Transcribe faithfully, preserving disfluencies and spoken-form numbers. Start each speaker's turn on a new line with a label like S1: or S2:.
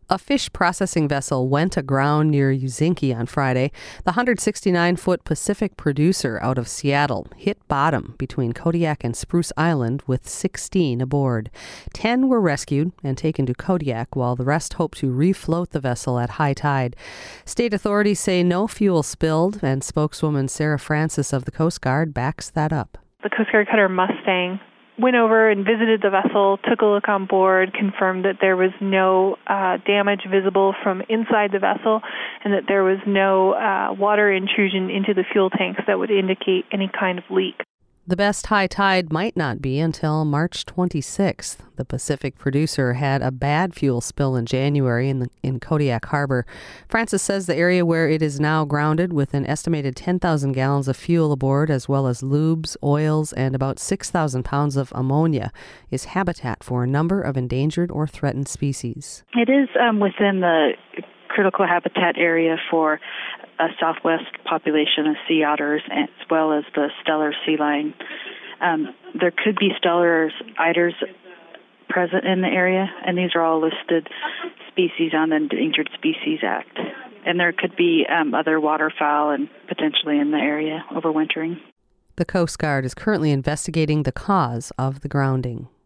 S1: A fish processing vessel went aground near Uzinki on Friday. The one hundred sixty-nine foot Pacific Producer out of Seattle hit bottom between Kodiak and Spruce Island with sixteen aboard. Ten were rescued and taken to Kodiak, while the rest hope to refloat the vessel at high tide. State authorities say no fuel spilled, and spokeswoman Sarah Francis of the Coast Guard backs that up.
S2: The Coast Guard cutter Mustang went over and visited the vessel, took a look on board, confirmed that there was no uh, damage visible from inside the vessel and that there was no uh, water intrusion into the fuel tanks that would indicate any kind of leak.
S1: The best high tide might not be until March twenty-sixth. The Pacific Producer had a bad fuel spill in January in, the, in Kodiak Harbor. Francis says the area where it is now grounded, with an estimated ten thousand gallons of fuel aboard, as well as lubes, oils, and about six thousand pounds of ammonia, is habitat for a number of endangered or threatened species.
S3: It is um, within the critical habitat area for a southwest population of sea otters, as well as the Steller sea lion. Um, there could be Steller eiders present in the area, and these are all listed species on the Endangered Species Act. And there could be um, other waterfowl and potentially in the area overwintering.
S1: The Coast Guard is currently investigating the cause of the grounding.